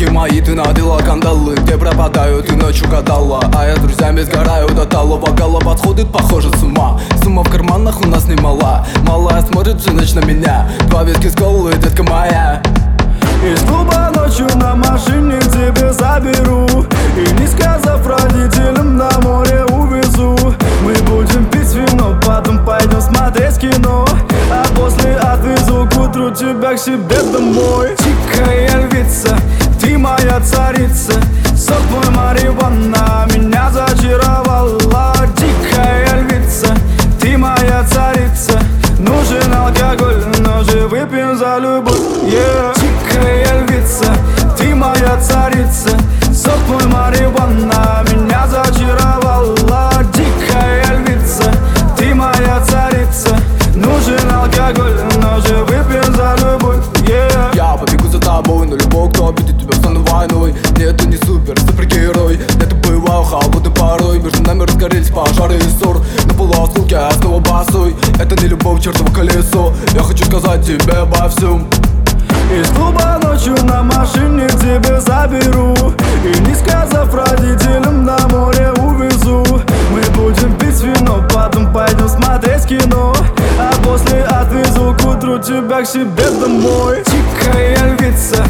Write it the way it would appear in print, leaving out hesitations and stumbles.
Руки мои, ты надела кандалы. Где пропадаю, ты ночью гадала. А я с друзьями сгораю до талого. Голова сходит, похоже, с ума. Сумма в карманах у нас немала. Малая смотрит всю ночь на меня. Два виски с колой, детка моя. Из клуба ночью на машине к тебе заберу. И не сказав родителям, на море увезу. Мы будем пить вино, потом пойдем смотреть кино. А после отвезу к утру тебя к себе домой. Тихая львица, ты моя царица. Сок твой марихуана меня зачаровала. Тихая львица, ты моя царица. Нужен алкоголь, но же выпьем за любовь, yeah. Тихая львица, ты моя царица. Сок твой марихуана меня зачаровала. Дикая львица, ты моя царица. Нужен алкоголь, но же выпьем за любовь, yeah. Я побегу за тобой, но любой, кто обидит тебя, стану войной. Нет, ты не супергерой. Это бываю холодной порой. Между нами разгорелись пожары и ссор. На полуосколке я снова босой. Это не любовь, чертово колесо. Я хочу сказать тебе обо всем. Из клуба ночью на машине к тебе заберу. И не сказав родителям, на море увезу. Мы будем пить вино, потом пойдем смотреть кино. А после отвезу к утру тебя к себе домой. Тихая львица,